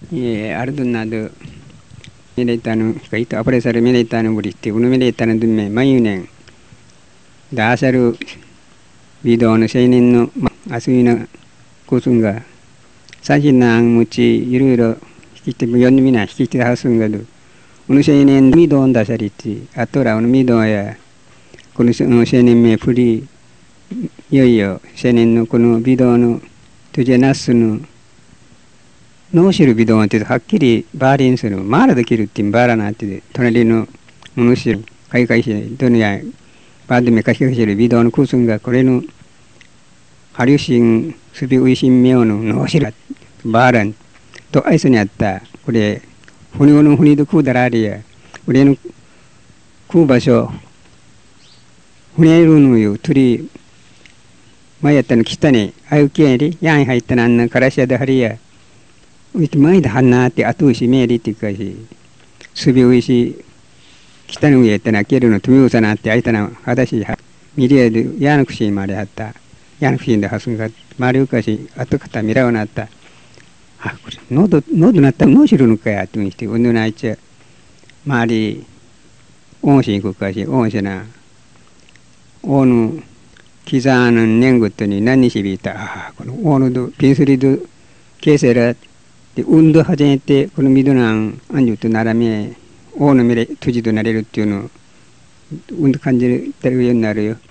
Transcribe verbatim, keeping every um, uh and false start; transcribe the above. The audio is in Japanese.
예, 아르둔나도 미래타는 그이또 아프레사르 미래타는 우리티 우누 미래타는 둠메 마유냉 다사르 비도는 세인노 아수이나 고순가 사진낭 무치 이르르 히키테 연미나 히키테 하순가도 우누 세인은 미도온 다사리티 아토라 우누 미도야 고누 세인메 풀이 여여 세인노 고누 비도노 투제 나스노脳知るビドンってはっきりバーリンするマーラできるってバーラなって隣の物知る開会しどのやバーでめかしかしるビドンのクースンがこれのハリュシンスビウイシンメオの脳知るバーランとアイスにあったこれフニオのフニドクーダラリアこれのクー場所フニエルのよトリ前やったの北にあゆきえりやん入ったなんなからしやではりや前ではんなって後牛めりっていうかし、すび牛北の上ってなけるのとみうさなってあいたなはだしはみりやでやのくしまであったやのくしんではすんがまりうかしあとかたみらわなったあこれのどのどなったのしるのかやとにしてうんどないちゃまりおんしんくかしおんしなおのきざの年ごとに何にしびいたあこのおのどピンスリドケーセラで運動始めてこの緑なんアンジュとならめ大の目で閉じとなれるっていうのを運動感じてるようになるよ。